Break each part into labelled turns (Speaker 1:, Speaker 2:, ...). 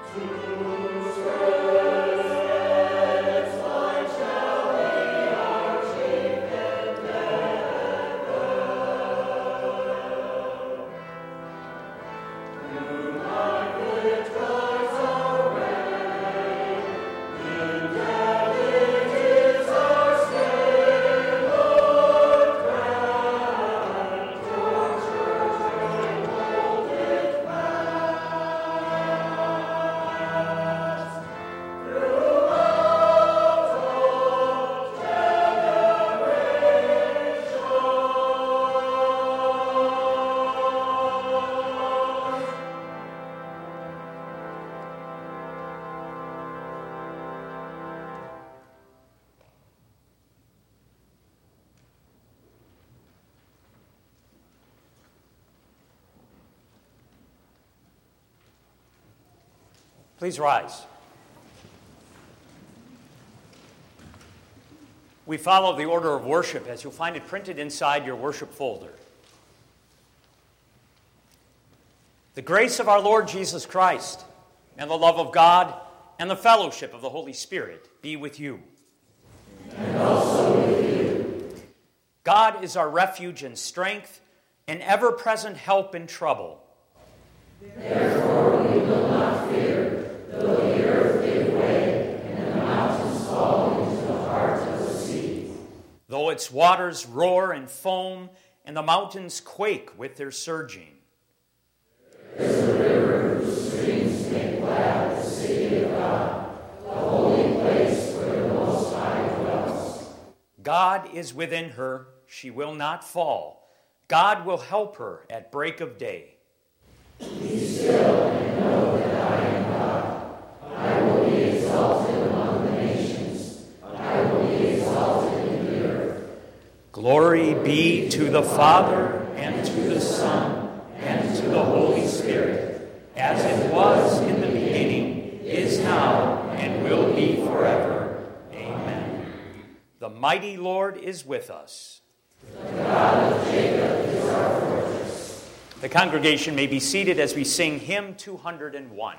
Speaker 1: Please rise. We follow the order of worship as you'll find it printed inside your worship folder. The grace of our Lord Jesus Christ and the love of God and the fellowship of the Holy Spirit be with you.
Speaker 2: And also with you.
Speaker 1: God is our refuge and strength, an ever-present help in trouble.
Speaker 2: Therefore we will not fear, though the earth give way and the mountains fall into the heart of the sea.
Speaker 1: Though its waters roar and foam and the mountains quake with their surging.
Speaker 2: There is a river whose streams make glad the city of God, the holy place where the Most High dwells.
Speaker 1: God is within her, she will not fall. God will help her at break of day.
Speaker 2: Be still and know that I am God. I will be exalted among the nations. I will be exalted in the earth.
Speaker 1: Glory be to the Father, and to the Son, and to the Holy Spirit, as it was in the beginning, is now, and will be forever. Amen. The mighty Lord is with us.
Speaker 2: The God of Jacob is our fortress.
Speaker 1: The congregation may be seated as we sing hymn 201.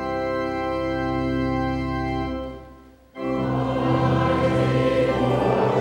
Speaker 2: Amen.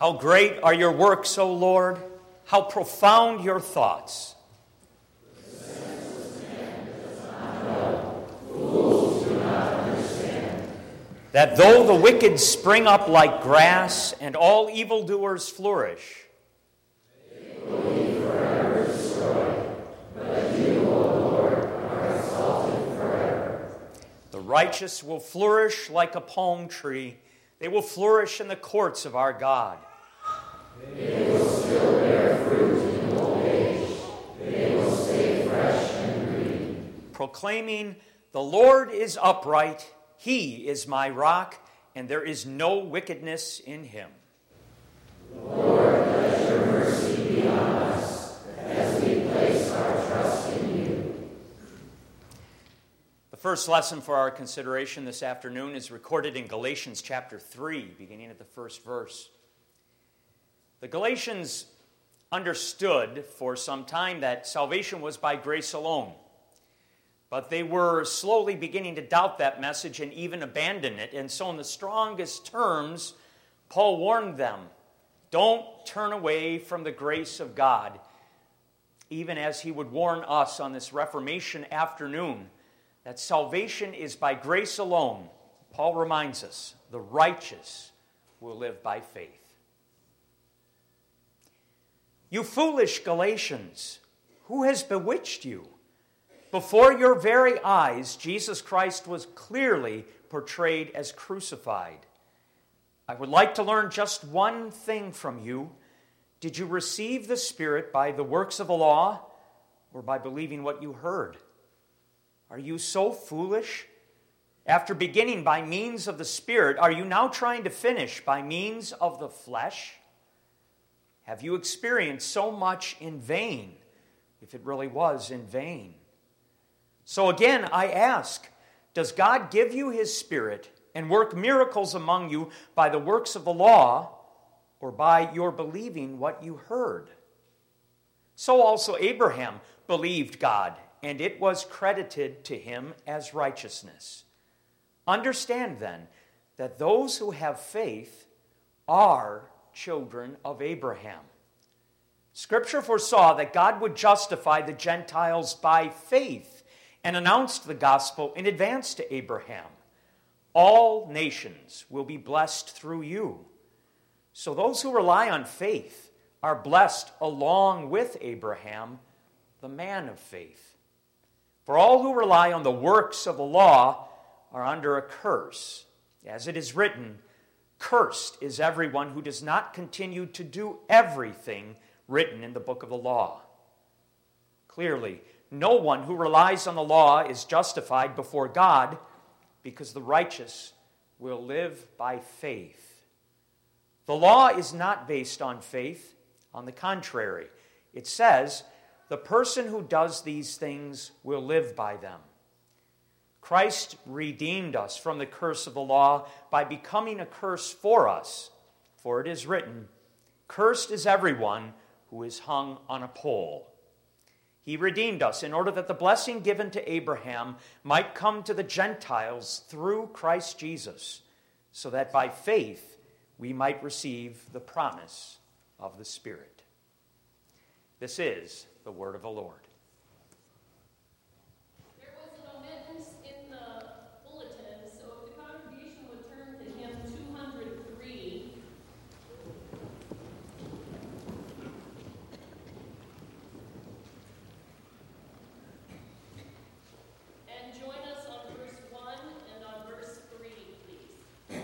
Speaker 1: How great are your works, O Lord! How profound your thoughts! That though the wicked spring up like grass, and all evildoers flourish,
Speaker 2: they will be forever destroyed, but you, O Lord, are exalted forever.
Speaker 1: The righteous will flourish like a palm tree. They will flourish in the courts of our God.
Speaker 2: They will still bear fruit in old age. They will stay fresh and green.
Speaker 1: Proclaiming, the Lord is upright. He is my rock, and there is no wickedness in him.
Speaker 2: Lord, let your mercy be on us as we place our trust in you.
Speaker 1: The first lesson for our consideration this afternoon is recorded in Galatians chapter 3, beginning at the first verse. The Galatians understood for some time that salvation was by grace alone. But they were slowly beginning to doubt that message and even abandon it. And so in the strongest terms, Paul warned them, don't turn away from the grace of God. Even as he would warn us on this Reformation afternoon, that salvation is by grace alone. Paul reminds us, the righteous will live by faith. You foolish Galatians, who has bewitched you? Before your very eyes, Jesus Christ was clearly portrayed as crucified. I would like to learn just one thing from you. Did you receive the Spirit by the works of the law or by believing what you heard? Are you so foolish? After beginning by means of the Spirit, are you now trying to finish by means of the flesh? Have you experienced so much in vain, if it really was in vain? So again, I ask, does God give you his Spirit and work miracles among you by the works of the law or by your believing what you heard? So also Abraham believed God, and it was credited to him as righteousness. Understand then that those who have faith are children of Abraham. Scripture foresaw that God would justify the Gentiles by faith and announced the gospel in advance to Abraham. All nations will be blessed through you. So those who rely on faith are blessed along with Abraham, the man of faith. For all who rely on the works of the law are under a curse. As it is written, cursed is everyone who does not continue to do everything written in the book of the law. Clearly, no one who relies on the law is justified before God, because the righteous will live by faith. The law is not based on faith. On the contrary, it says, the person who does these things will live by them. Christ redeemed us from the curse of the law by becoming a curse for us. For it is written, cursed is everyone who is hung on a pole. He redeemed us in order that the blessing given to Abraham might come to the Gentiles through Christ Jesus, so that by faith we might receive the promise of the Spirit. This is the word of the Lord.
Speaker 3: There was an omittance in the bulletin, so if the congregation would turn to hymn 203. And join us on verse 1 and on verse 3, please.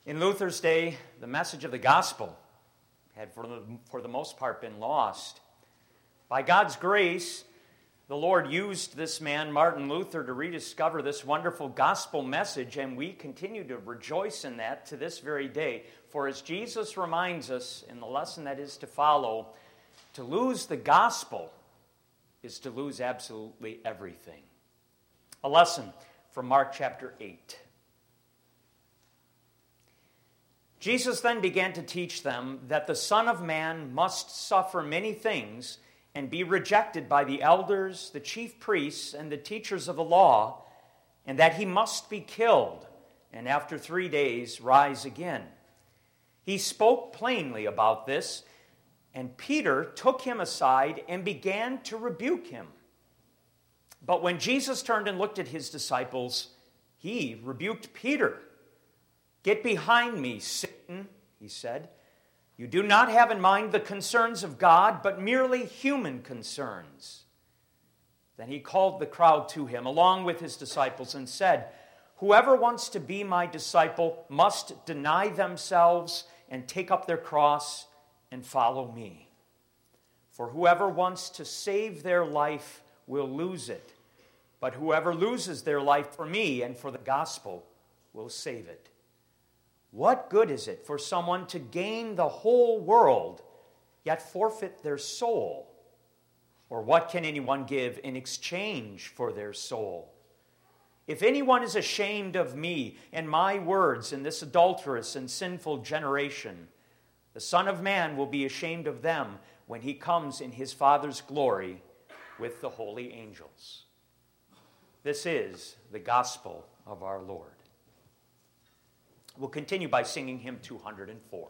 Speaker 1: In Luther's day, the message of the gospel had for the most part been lost. By God's grace, the Lord used this man, Martin Luther, to rediscover this wonderful gospel message, and we continue to rejoice in that to this very day. For as Jesus reminds us in the lesson that is to follow, to lose the gospel is to lose absolutely everything. A lesson from Mark chapter 8. Jesus then began to teach them that the Son of Man must suffer many things and be rejected by the elders, the chief priests, and the teachers of the law, and that he must be killed, and after 3 days rise again. He spoke plainly about this, and Peter took him aside and began to rebuke him. But when Jesus turned and looked at his disciples, he rebuked Peter. "Get behind me, Satan," he said. "You do not have in mind the concerns of God, but merely human concerns." Then he called the crowd to him, along with his disciples, and said, "Whoever wants to be my disciple must deny themselves and take up their cross and follow me. For whoever wants to save their life will lose it, but whoever loses their life for me and for the gospel will save it. What good is it for someone to gain the whole world, yet forfeit their soul? Or what can anyone give in exchange for their soul? If anyone is ashamed of me and my words in this adulterous and sinful generation, the Son of Man will be ashamed of them when he comes in his Father's glory with the holy angels." This is the gospel of our Lord. We'll continue by singing hymn 204.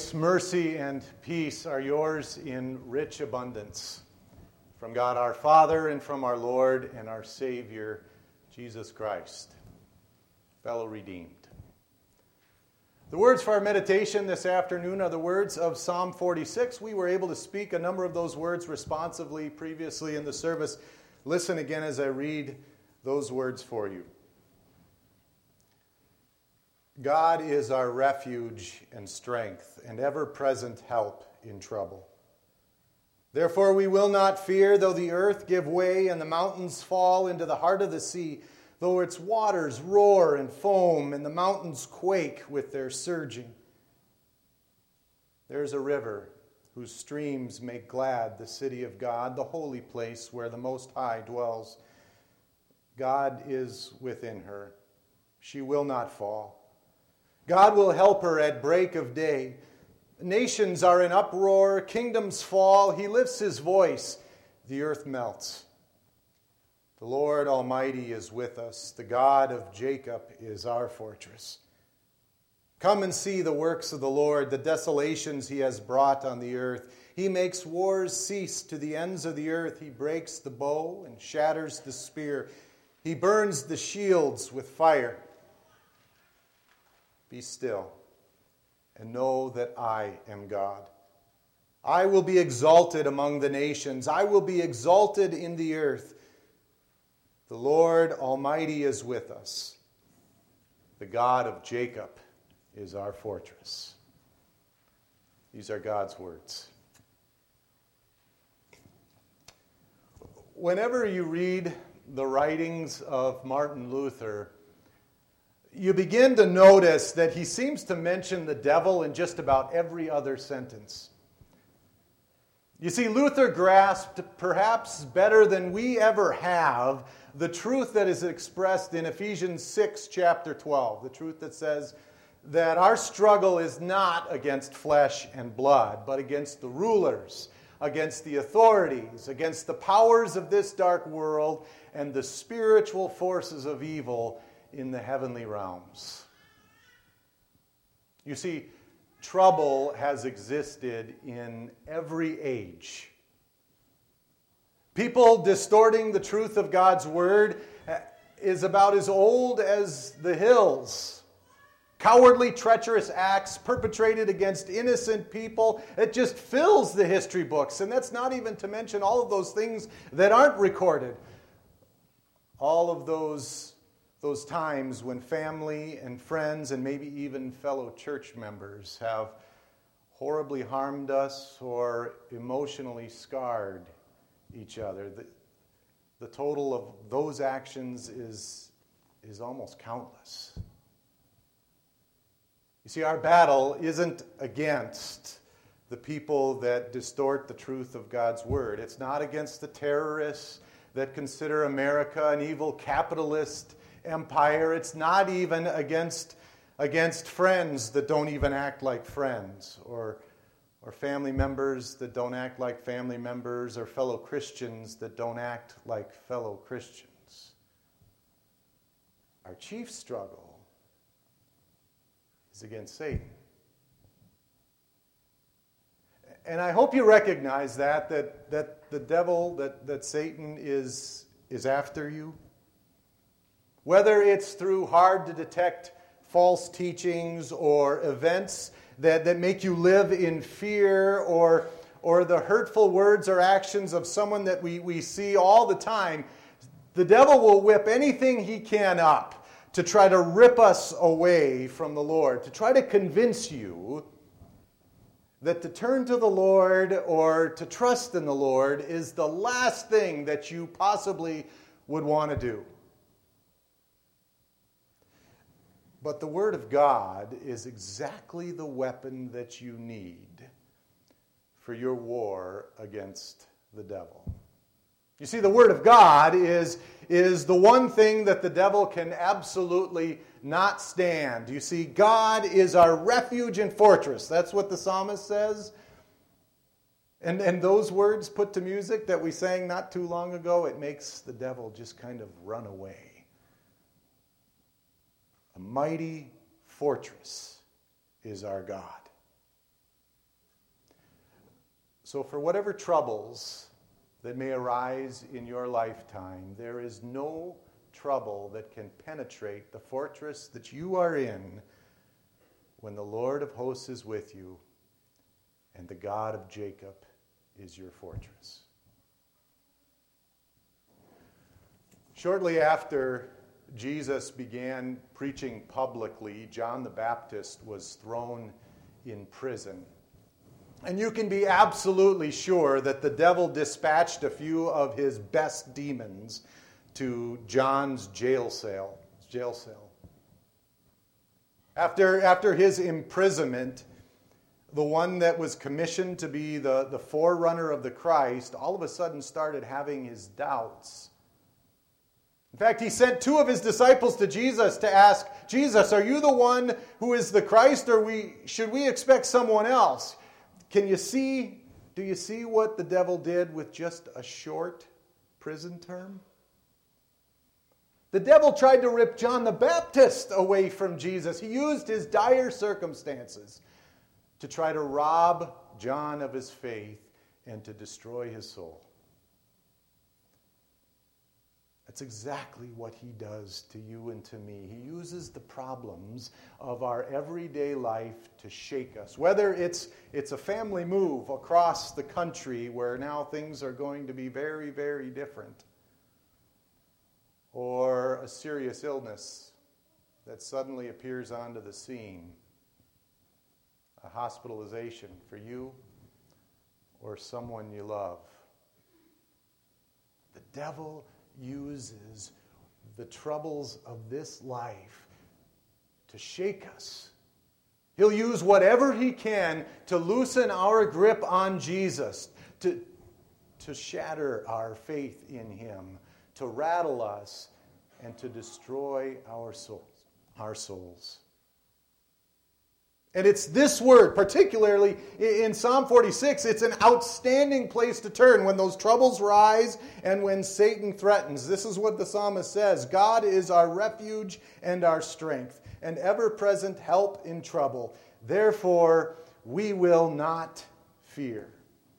Speaker 4: Grace, mercy, and peace are yours in rich abundance from God our Father and from our Lord and our Savior, Jesus Christ, fellow redeemed. The words for our meditation this afternoon are the words of Psalm 46. We were able to speak a number of those words responsively previously in the service. Listen again as I read those words for you. God is our refuge and strength, and ever-present help in trouble. Therefore we will not fear, though the earth give way and the mountains fall into the heart of the sea, though its waters roar and foam and the mountains quake with their surging. There is a river whose streams make glad the city of God, the holy place where the Most High dwells. God is within her. She will not fall. God will help her at break of day. Nations are in uproar, kingdoms fall. He lifts his voice, the earth melts. The Lord Almighty is with us. The God of Jacob is our fortress. Come and see the works of the Lord, the desolations he has brought on the earth. He makes wars cease to the ends of the earth. He breaks the bow and shatters the spear. He burns the shields with fire. Be still and know that I am God. I will be exalted among the nations. I will be exalted in the earth. The Lord Almighty is with us. The God of Jacob is our fortress. These are God's words. Whenever you read the writings of Martin Luther, you begin to notice that he seems to mention the devil in just about every other sentence. You see, Luther grasped, perhaps better than we ever have, the truth that is expressed in Ephesians 6, chapter 12, the truth that says that our struggle is not against flesh and blood, but against the rulers, against the authorities, against the powers of this dark world, and the spiritual forces of evil in the heavenly realms. You see, trouble has existed in every age. People distorting the truth of God's word is about as old as the hills. Cowardly, treacherous acts perpetrated against innocent people, it just fills the history books. And that's not even to mention all of those things that aren't recorded. All of those times when family and friends and maybe even fellow church members have horribly harmed us or emotionally scarred each other. The total of those actions is almost countless. You see, our battle isn't against the people that distort the truth of God's word. It's not against the terrorists that consider America an evil capitalist empire. It's not even against friends that don't even act like friends, or family members that don't act like family members, or fellow Christians that don't act like fellow Christians. Our chief struggle is against Satan. And I hope you recognize that the devil, that Satan is after you. Whether it's through hard-to-detect false teachings or events that make you live in fear, or the hurtful words or actions of someone that we see all the time, the devil will whip anything he can up to try to rip us away from the Lord, to try to convince you that to turn to the Lord or to trust in the Lord is the last thing that you possibly would want to do. But the Word of God is exactly the weapon that you need for your war against the devil. You see, the Word of God is the one thing that the devil can absolutely not stand. You see, God is our refuge and fortress. That's what the psalmist says. And those words put to music that we sang not too long ago, it makes the devil just kind of run away. A mighty fortress is our God. So for whatever troubles that may arise in your lifetime, there is no trouble that can penetrate the fortress that you are in when the Lord of hosts is with you and the God of Jacob is your fortress. Shortly after Jesus began preaching publicly, John the Baptist was thrown in prison. And you can be absolutely sure that the devil dispatched a few of his best demons to John's jail cell. After his imprisonment, the one that was commissioned to be the forerunner of the Christ all of a sudden started having his doubts. In fact, he sent two of his disciples to Jesus to ask, Jesus, are you the one who is the Christ, or should we expect someone else? Do you see what the devil did with just a short prison term? The devil tried to rip John the Baptist away from Jesus. He used his dire circumstances to try to rob John of his faith and to destroy his soul. That's exactly what he does to you and to me. He uses the problems of our everyday life to shake us. Whether it's a family move across the country where now things are going to be very, very different, or a serious illness that suddenly appears onto the scene, a hospitalization for you or someone you love. The devil uses the troubles of this life to shake us. He'll use whatever he can to loosen our grip on Jesus, to shatter our faith in him, to rattle us, and to destroy our souls. And it's this word, particularly in Psalm 46, it's an outstanding place to turn when those troubles rise and when Satan threatens. This is what the psalmist says: God is our refuge and our strength, an ever-present help in trouble. Therefore, we will not fear.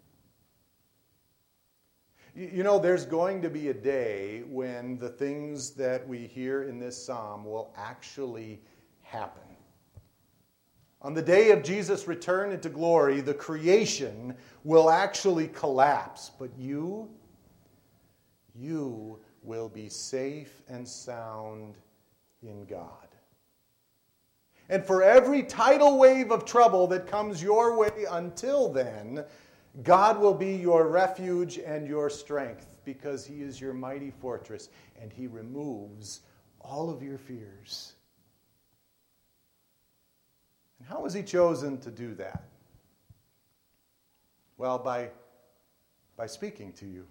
Speaker 4: You know, there's going to be a day when the things that we hear in this psalm will actually happen. On the day of Jesus' return into glory, the creation will actually collapse, but you will be safe and sound in God. And for every tidal wave of trouble that comes your way until then, God will be your refuge and your strength, because he is your mighty fortress and he removes all of your fears. And how has he chosen to do that? Well, by speaking to you.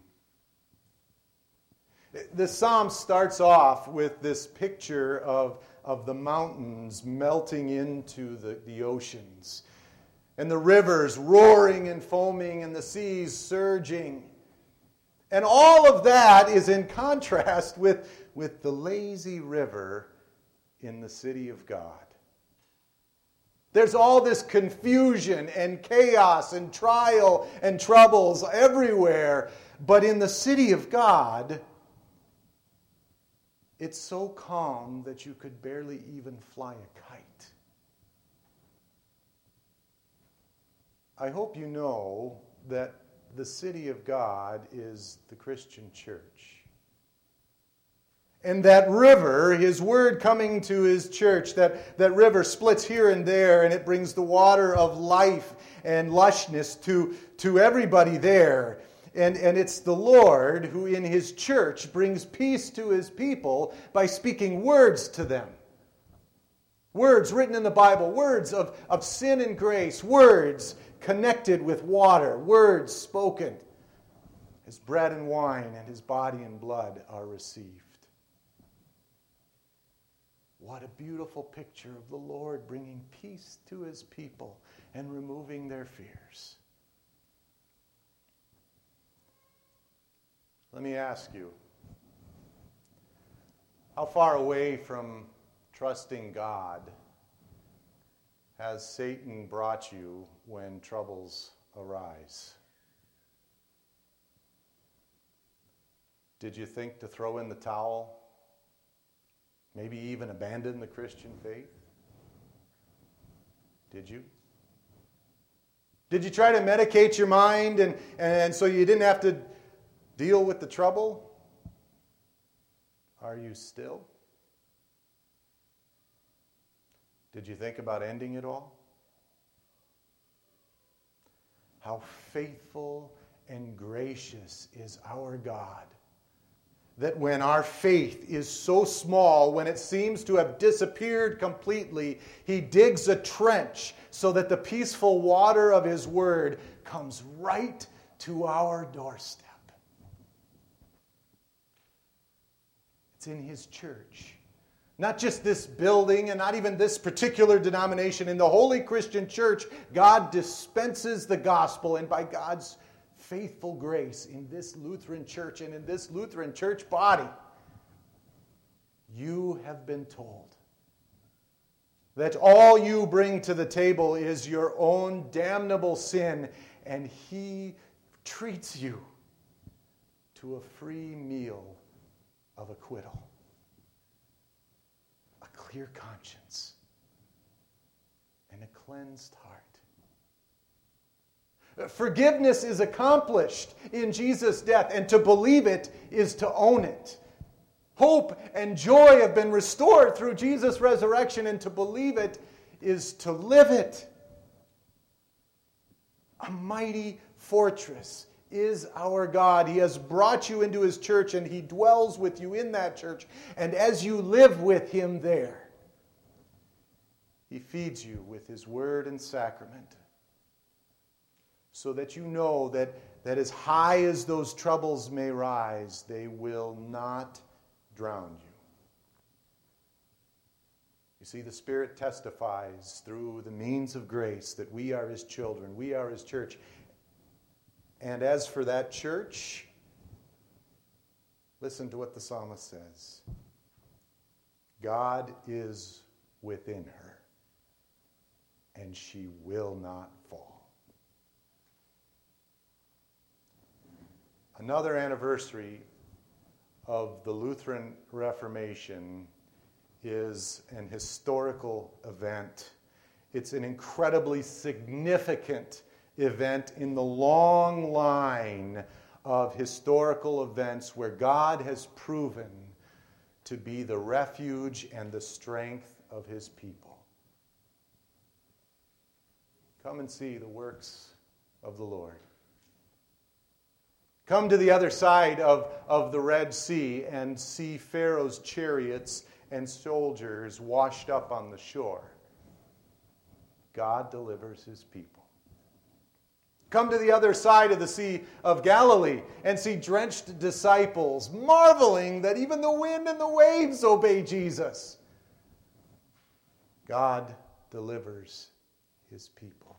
Speaker 4: The psalm starts off with this picture of the mountains melting into the oceans, and the rivers roaring and foaming, and the seas surging. And all of that is in contrast with the lazy river in the city of God. There's all this confusion and chaos and trial and troubles everywhere. But in the city of God, it's so calm that you could barely even fly a kite. I hope you know that the city of God is the Christian church. And that river, his word coming to his church, that river splits here and there, and it brings the water of life and lushness to everybody there. And it's the Lord who in his church brings peace to his people by speaking words to them. Words written in the Bible, words of sin and grace, words connected with water, words spoken as bread and wine and his body and blood are received. What a beautiful picture of the Lord bringing peace to his people and removing their fears. Let me ask you, how far away from trusting God has Satan brought you when troubles arise? Did you think to throw in the towel? Maybe even abandon the Christian faith? Did you? Did you try to medicate your mind and so you didn't have to deal with the trouble? Are you still? Did you think about ending it all? How faithful and gracious is our God, that when our faith is so small, when it seems to have disappeared completely, He digs a trench so that the peaceful water of His Word comes right to our doorstep. It's in His church. Not just this building and not even this particular denomination. In the Holy Christian Church, God dispenses the gospel, and by God's faithful grace in this Lutheran church and in this Lutheran church body, you have been told that all you bring to the table is your own damnable sin, and He treats you to a free meal of acquittal. Clear conscience and a cleansed heart. Forgiveness is accomplished in Jesus' death, and to believe it is to own it. Hope and joy have been restored through Jesus' resurrection, and to believe it is to live it. A mighty fortress is our God. He has brought you into His church, and He dwells with you in that church. And as you live with Him there, He feeds you with His word and sacrament, so that you know that as high as those troubles may rise, they will not drown you. You see, the Spirit testifies through the means of grace that we are His children, we are His church. And as for that church, listen to what the psalmist says. God is within her, and she will not fall. Another anniversary of the Lutheran Reformation is an historical event. It's an incredibly significant event in the long line of historical events where God has proven to be the refuge and the strength of His people. Come and see the works of the Lord. Come to the other side of the Red Sea and see Pharaoh's chariots and soldiers washed up on the shore. God delivers His people. Come to the other side of the Sea of Galilee and see drenched disciples marveling that even the wind and the waves obey Jesus. God delivers His people.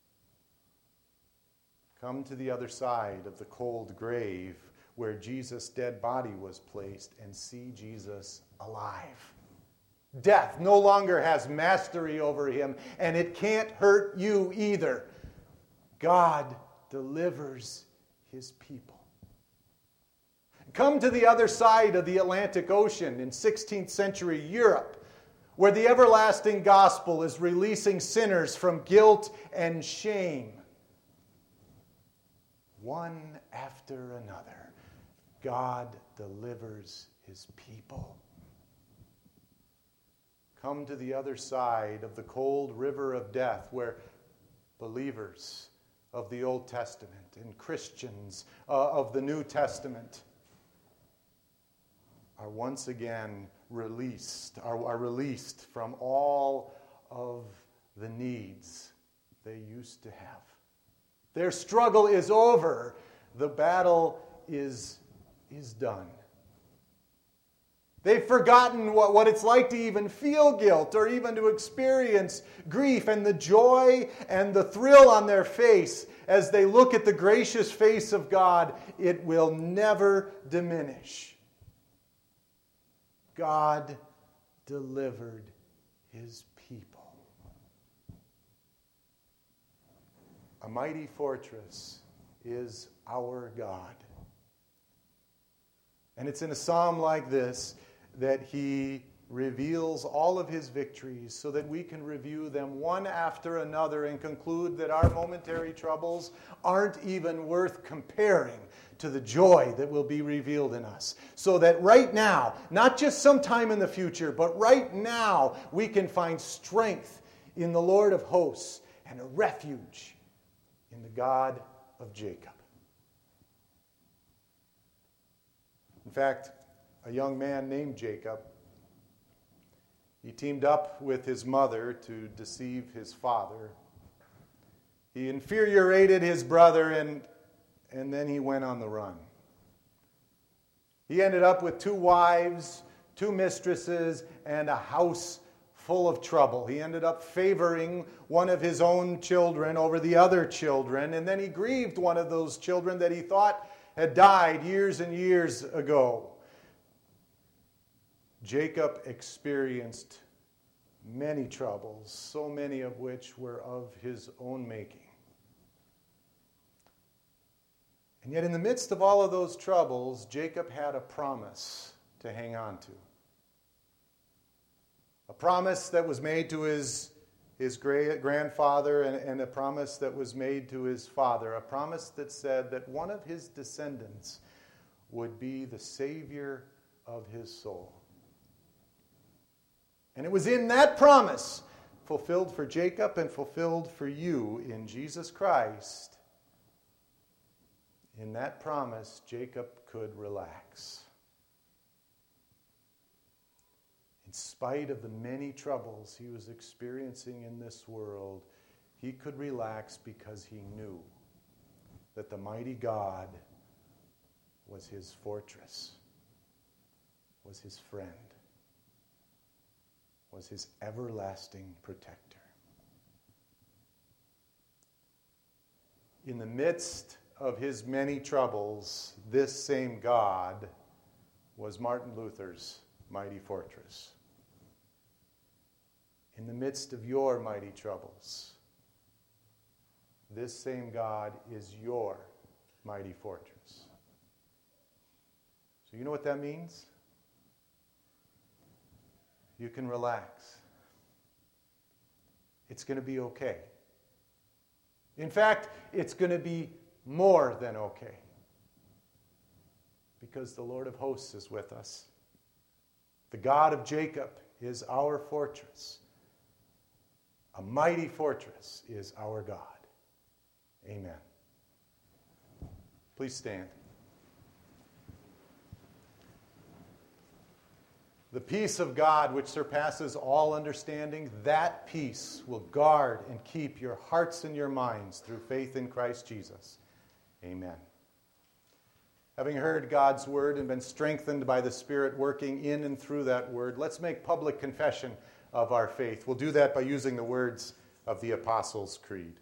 Speaker 4: Come to the other side of the cold grave where Jesus' dead body was placed and see Jesus alive. Death no longer has mastery over Him, and it can't hurt you either. God delivers His people. Come to the other side of the Atlantic Ocean in 16th century Europe, where the everlasting gospel is releasing sinners from guilt and shame. One after another, God delivers His people. Come to the other side of the cold river of death, where believers of the Old Testament and Christians of the New Testament are once again released from all of the needs they used to have. Their struggle is over. The battle is done. They've forgotten what it's like to even feel guilt or even to experience grief, and the joy and the thrill on their face as they look at the gracious face of God, it will never diminish. God delivered His people. A mighty fortress is our God. And it's in a psalm like this that he reveals all of his victories so that we can review them one after another and conclude that our momentary troubles aren't even worth comparing to the joy that will be revealed in us. So that right now, not just sometime in the future, but right now, we can find strength in the Lord of hosts and a refuge in the God of Jacob. In fact, a young man named Jacob, he teamed up with his mother to deceive his father. He infuriated his brother, and then he went on the run. He ended up with 2 wives, 2 mistresses, and a house full of trouble. He ended up favoring one of his own children over the other children, and then he grieved one of those children that he thought had died years and years ago. Jacob experienced many troubles, so many of which were of his own making. And yet in the midst of all of those troubles, Jacob had a promise to hang on to. A promise that was made to his grandfather and a promise that was made to his father. A promise that said that one of his descendants would be the Savior of his soul. And it was in that promise, fulfilled for Jacob and fulfilled for you in Jesus Christ, in that promise, Jacob could relax. In spite of the many troubles he was experiencing in this world, he could relax because he knew that the mighty God was his fortress, was his friend, was his everlasting protector. In the midst of his many troubles, this same God was Martin Luther's mighty fortress. In the midst of your mighty troubles, this same God is your mighty fortress. So you know what that means? You can relax. It's going to be okay. In fact, it's going to be more than okay. Because the Lord of hosts is with us. The God of Jacob is our fortress. A mighty fortress is our God. Amen. Please stand. The peace of God, which surpasses all understanding, that peace will guard and keep your hearts and your minds through faith in Christ Jesus. Amen. Having heard God's word and been strengthened by the Spirit working in and through that word, let's make public confession of our faith. We'll do that by using the words of the Apostles' Creed.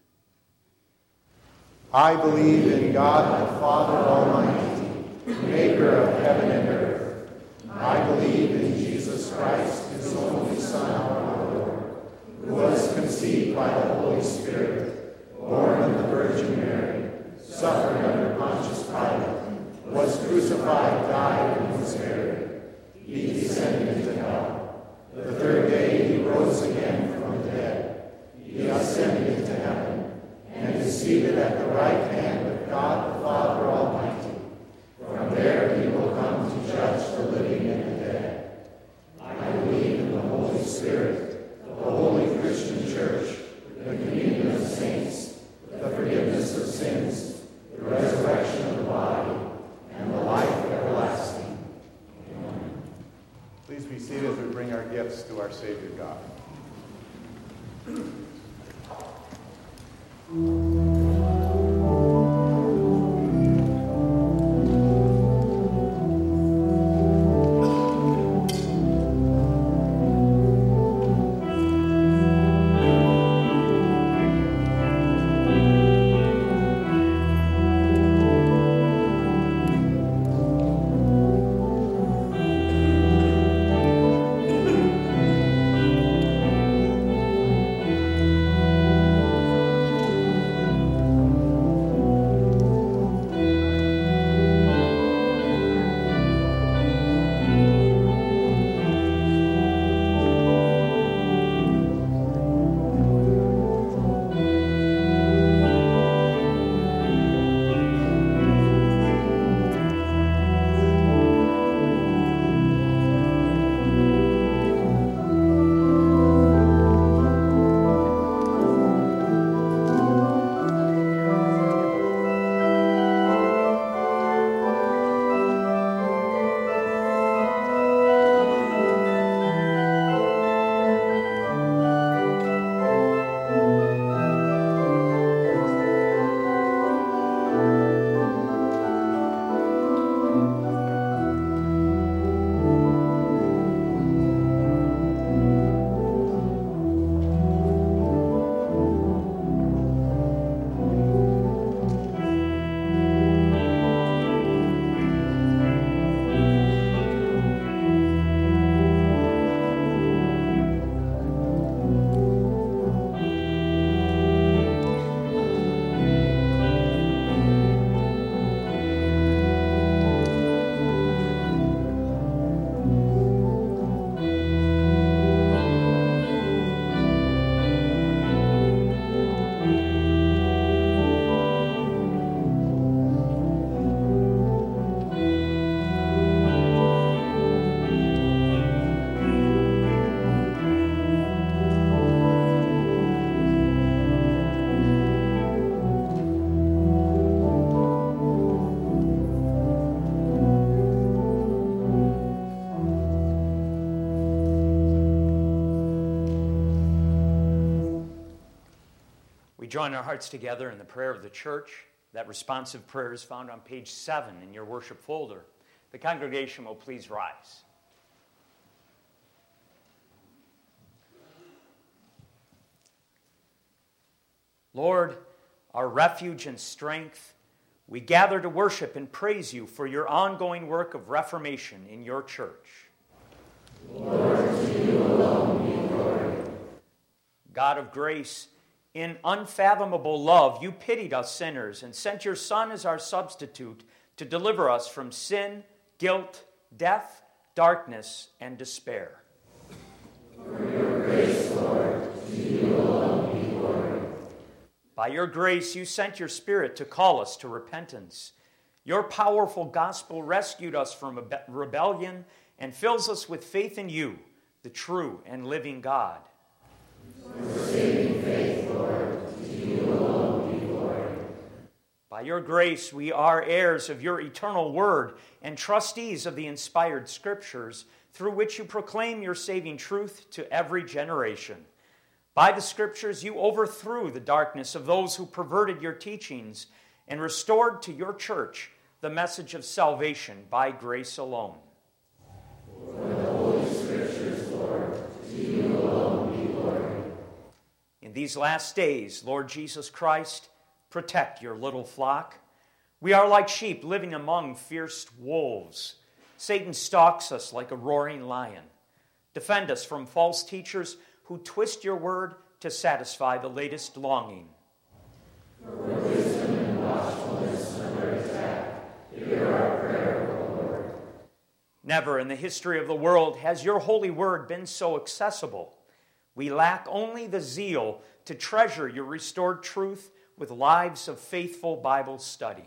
Speaker 4: I believe in God the Father Almighty, maker of heaven and earth. I believe in Jesus Christ, his only Son, our Lord, who was conceived by the Holy Spirit, born of the Virgin Mary, suffered under Pontius Pilate, was crucified, died, and was buried. He descended into hell. The third day he rose again from the dead. He ascended into heaven, and is seated at the right hand of God the Father Almighty. From there he will come to judge the living and the dead. I believe in the Holy Spirit, the holy Christian Church, the communion of saints, the forgiveness of sins, the resurrection of the body, and the life everlasting. Amen. Please be seated as we bring our gifts to our Savior God.
Speaker 1: join our hearts together in the prayer of the church. That responsive prayer is found on page 7 in your worship folder. The congregation will please rise. Lord, our refuge and strength, we gather to worship and praise you for your ongoing work of reformation in your church.
Speaker 2: Lord, to you alone be glory.
Speaker 1: God of grace, in unfathomable love, you pitied us sinners and sent your Son as our substitute to deliver us from sin, guilt, death, darkness, and despair.
Speaker 2: For your grace, Lord, to you alone be glory.
Speaker 1: By your grace, you sent your Spirit to call us to repentance. Your powerful gospel rescued us from rebellion and fills us with faith in you, the true and living God.
Speaker 2: For saving faith, Lord, to you alone be glory.
Speaker 1: By your grace, we are heirs of your eternal word and trustees of the inspired scriptures, through which you proclaim your saving truth to every generation. By the scriptures, you overthrew the darkness of those who perverted your teachings and restored to your church the message of salvation by grace alone.
Speaker 2: For the holy scriptures, Lord, to you alone be glory.
Speaker 1: In these last days, Lord Jesus Christ, protect your little flock. We are like sheep living among fierce wolves. Satan stalks us like a roaring lion. Defend us from false teachers who twist your word to satisfy the latest longing.
Speaker 2: For wisdom and watchfulness under attack, hear our prayer, O Lord.
Speaker 1: Never in the history of the world has your holy word been so accessible. We lack only the zeal to treasure your restored truth with lives of faithful Bible study.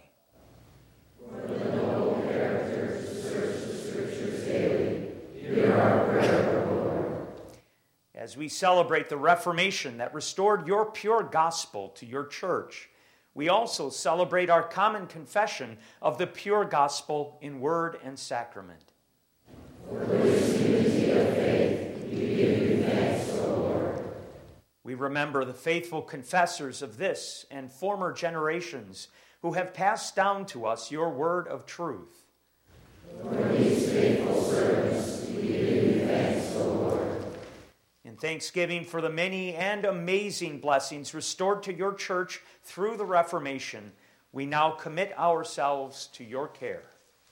Speaker 2: For the noble characters who search the scriptures daily, hear our prayer, O Lord.
Speaker 1: As we celebrate the Reformation that restored your pure gospel to your church, we also celebrate our common confession of the pure gospel in word and sacrament.
Speaker 2: For this unity of faith, we give you thanks, O Lord.
Speaker 1: We remember the faithful confessors of this and former generations who have passed down to us your word of truth.
Speaker 2: For these faithful servants, we give you thanks, O Lord.
Speaker 1: In thanksgiving for the many and amazing blessings restored to your church through the Reformation, we now commit ourselves to your care.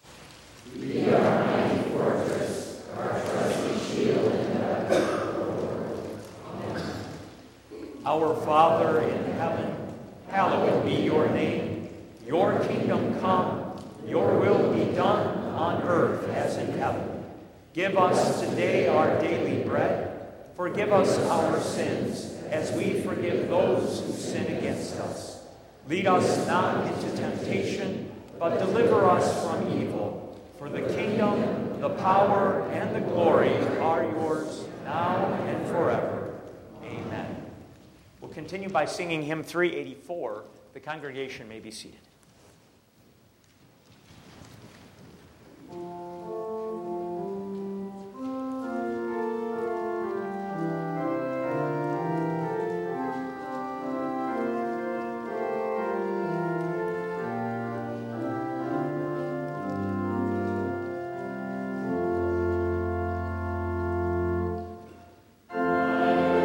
Speaker 2: Be our mighty fortress, our trusty shield and Lord. Amen.
Speaker 1: Our Father in heaven, hallowed be your name. Your kingdom come, your will be done on earth as in heaven. Give us today our daily bread. Forgive us our sins, as we forgive those who sin against us. Lead us not into temptation, but deliver us from evil. For the kingdom, the power, and the glory are yours, now and forever. Amen. We'll continue by singing hymn 384. The congregation may be seated.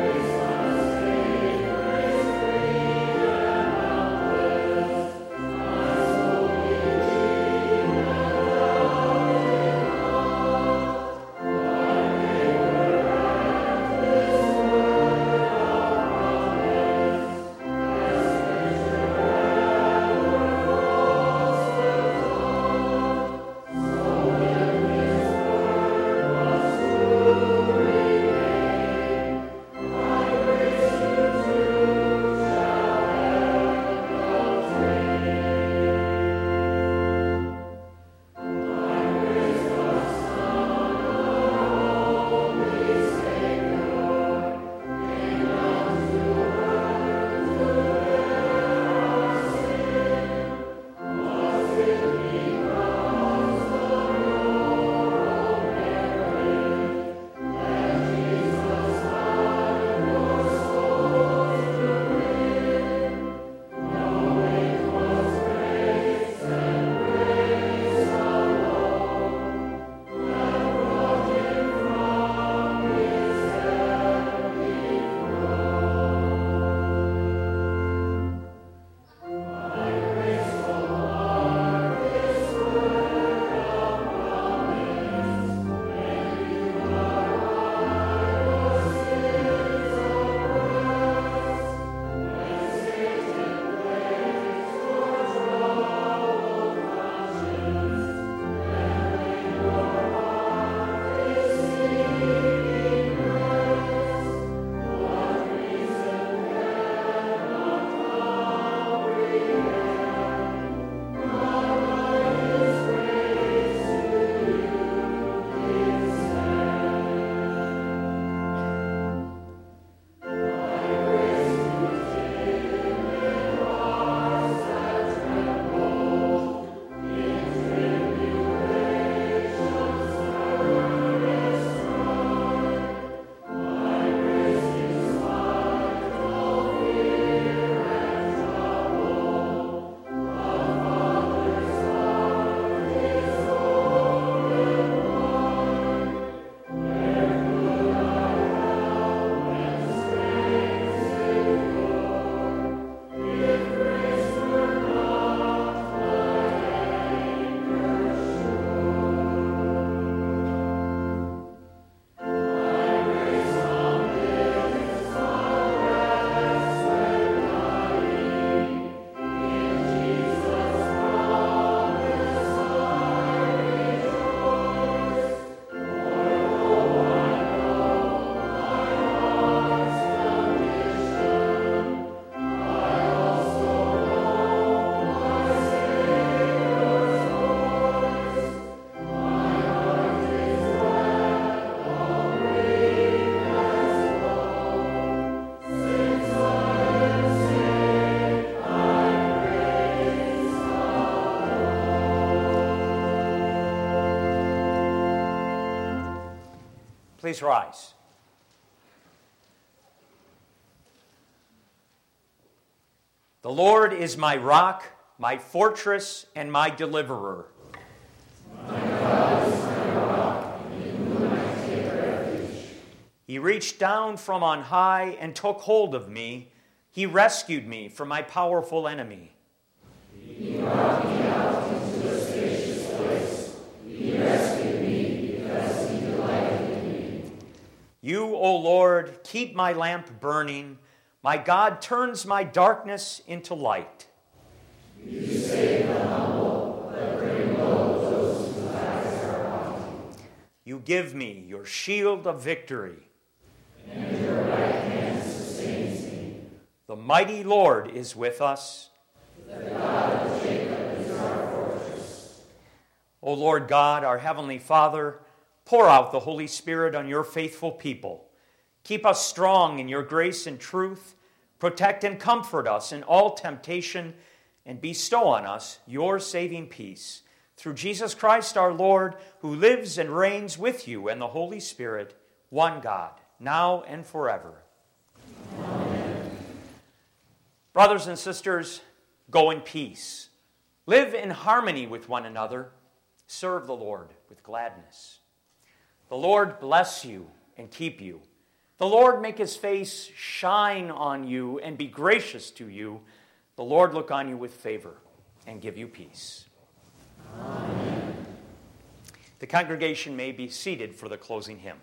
Speaker 2: Amen.
Speaker 1: Please rise. The Lord is my rock, my fortress, and my deliverer.
Speaker 2: My God is my rock, in whom I take refuge.
Speaker 1: He reached down from on high and took hold of me. He rescued me from my powerful enemy.
Speaker 2: He brought me out into a spacious place. He rescued me because he delighted in me.
Speaker 1: You, O Lord, keep my lamp burning. My God turns my darkness into light.
Speaker 2: You save the humble, but bring low those whose eyes are on you.
Speaker 1: You give me your shield of victory.
Speaker 2: And your right hand sustains me.
Speaker 1: The mighty Lord is with us.
Speaker 2: The God of Jacob is our fortress.
Speaker 1: O Lord God, our heavenly Father, pour out the Holy Spirit on your faithful people. Keep us strong in your grace and truth. Protect and comfort us in all temptation, and bestow on us your saving peace. Through Jesus Christ our Lord, who lives and reigns with you and the Holy Spirit, one God, now and forever.
Speaker 2: Amen.
Speaker 1: Brothers and sisters, go in peace. Live in harmony with one another. Serve the Lord with gladness. The Lord bless you and keep you. The Lord make his face shine on you and be gracious to you. The Lord look on you with favor and give you peace.
Speaker 2: Amen.
Speaker 1: The congregation may be seated for the closing hymn.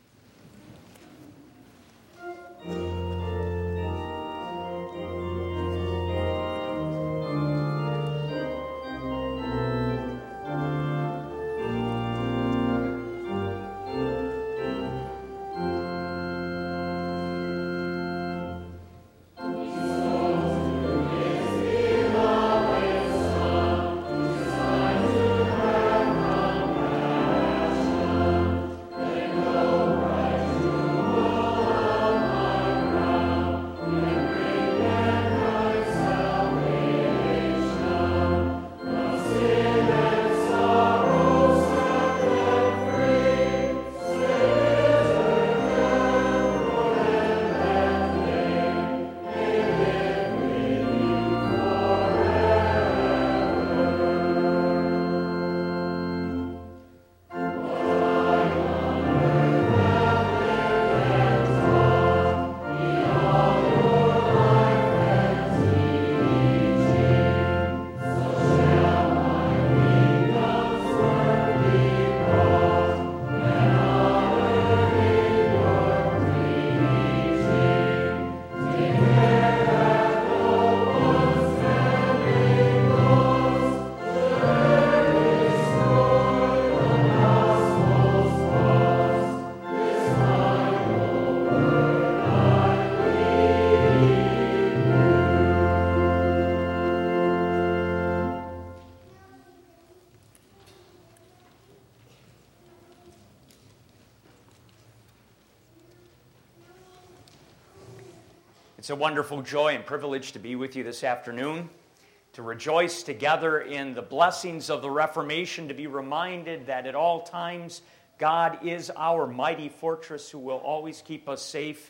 Speaker 1: It's a wonderful joy and privilege to be with you this afternoon, to rejoice together in the blessings of the Reformation, to be reminded that at all times God is our mighty fortress who will always keep us safe,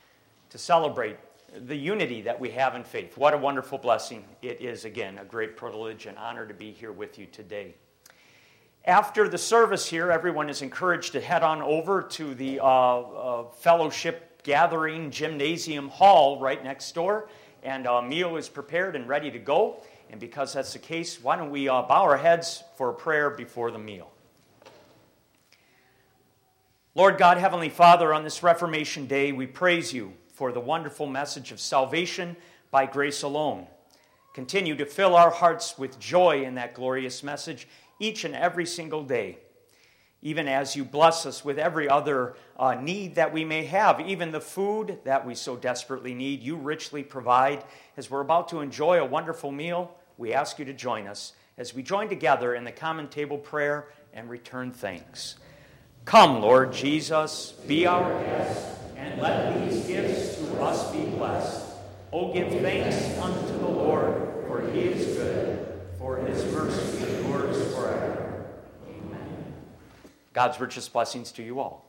Speaker 1: to celebrate the unity that we have in faith. What a wonderful blessing. It is, again, a great privilege and honor to be here with you today. After the service here, everyone is encouraged to head on over to the fellowship gathering gymnasium hall right next door, and a meal is prepared and ready to go. And because that's the case, why don't we bow our heads for a prayer before the meal. Lord God, Heavenly Father, on this Reformation Day, we praise you for the wonderful message of salvation by grace alone. Continue to fill our hearts with joy in that glorious message each and every single day, even as you bless us with every other need that we may have, even the food that we so desperately need, you richly provide. As we're about to enjoy a wonderful meal, we ask you to join us as we join together in the common table prayer and return thanks. Come, Lord Jesus, be our guest, and let these gifts to us be blessed. O give thanks unto the Lord, for he is good, for his mercy endures forever. God's richest blessings to you all.